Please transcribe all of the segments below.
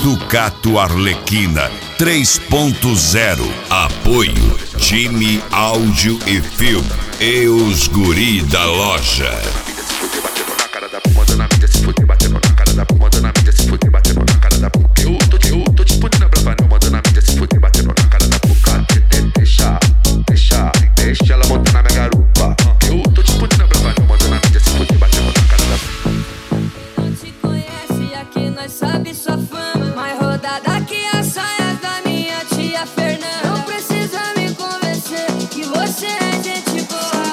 Ducato Arlequina 3.0. Apoio Time Áudio e Filme e os guri da loja. Eu tô disponível na brava, não mandando a mídia se fuder, batendo na cara da boca. Deixa ela montar na minha garupa. Eu tô disponível na brava, não mandando a mídia se fuder, batendo na cara da boca. Não te conhece, aqui nós sabe sua fama. Mais rodada que as saias da minha tia Fernanda. Não precisa me convencer que você é gente boa.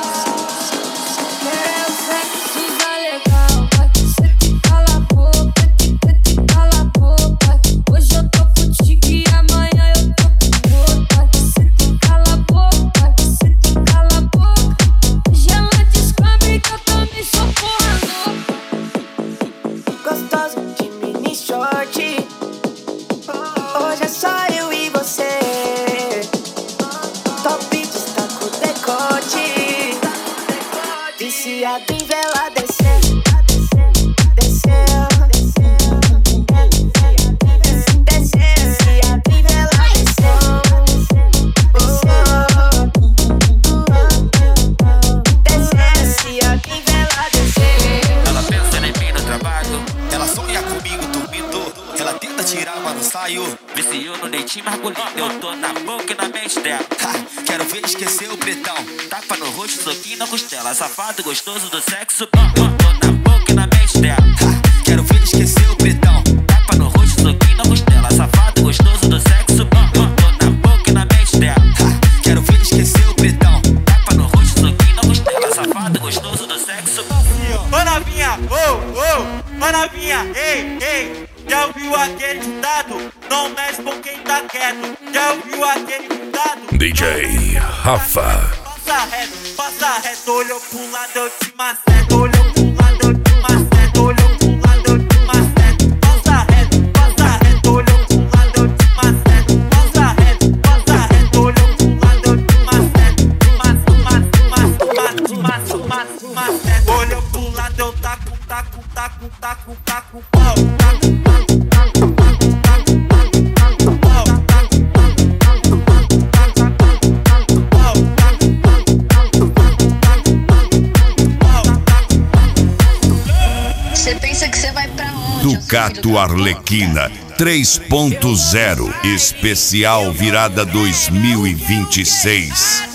É o sexo da legal, você que cala a boca, que cala a boca. Hoje eu tô contigo e amanhã eu tô com outra. Você que cala a boca, você que cala a boca. Hoje ela descobre que eu também sou porra louca. Gostosa de mini short. Hoje é só eu e você. Top destaca o decote. Viciado em vela descer. Desceu. Viciado em vela desceu. Viciado em vela desceu. Ela pensa em mim no trabalho, ela sonha comigo dormindo. Ela tenta tirar, mas não saiu. Viciou no deitinho margulhinho. Eu tô na boca e na mente dela. Quero ver esquecer o pretão. Tapa no rosto, soquinho na costela. Safado gostoso do sexo bom. Eu tô na boca e na mente dela. Quero ver esquecer o pretão. Tapa no rosto, soquinho na costela. Safado gostoso do sexo bom. Eu tô na boca e na mente dela. Quero ver esquecer o pretão. Tapa no rosto, soquinho na costela. Safado gostoso do sexo bom. Ô novinha, ô novinha, ei, já ouviu aquele ditado? Não mexe com quem tá quieto. Já ouviu aquele ditado? DJ Rafa. Passa reto, olhou pro lado, eu te maceto. Olhou pro lado, eu te maceto. Olhou pro lado, eu te maceto. Passa reto, olhou pro lado, eu te maceto. Passa reto, olhou pro lado, eu te maceto. Maceto. Olhou pro lado, eu taco pau. Você pensa que você vai pra onde? Ducato Arlequina 3.0. Especial virada 2026.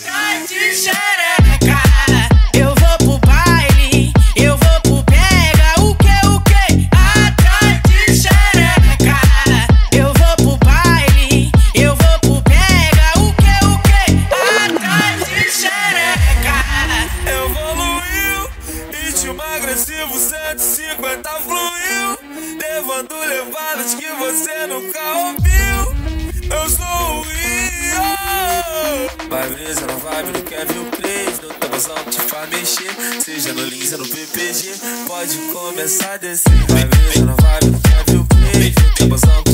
Eu vou pro baile, eu vou pro pega. O que? Atrás de xereca. Eu vou pro baile, eu vou pro pega. O que? Atrás de xereca. Evoluiu, ritmo agressivo, 150 fluiu, levando levadas que você nunca ouviu. Eu sou o Rio. Vai brisa na vibe do Kevin Crazy, no tabuzão que te faz mexer, seja no Lins ou no PPG, pode começar a descer. Vai brisa na vibe do Kevin Crazy, no tabuzão